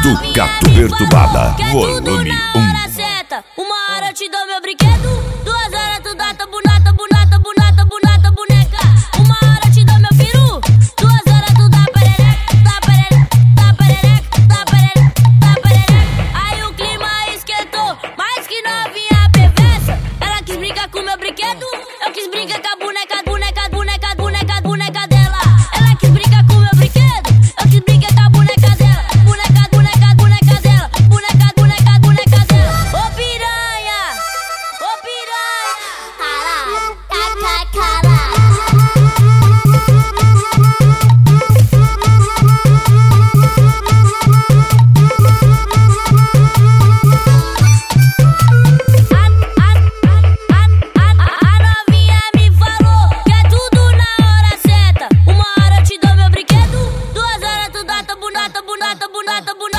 do Gato Perturbada, volume 1. Uma hora eu te dou meu brinquedo, 2 horas tu dá tua bunata, bunata, bunata, bunata, boneca. Uma hora eu te dou meu peru, 2 horas tu dá perereca, dá perereca, dá perereca, dá perereca, dá perereca. Aí o clima esquentou, mais que novinha perversa. Ela quis brincar com meu brinquedo, eu quis brincar com a boneca, boneca, boneca, boneca, boneca dela. Ela quis brincar com meu brinquedo, eu quis brincar com a boneca dela, boneca, boneca, boneca dela, boneca, boneca, boneca dela. Ô piranha, caralho, caralho. A novinha me falou que é tudo na hora certa. Uma hora eu te dou meu brinquedo, 2 horas tu dá tua bunata, bunata, bunata, bunata.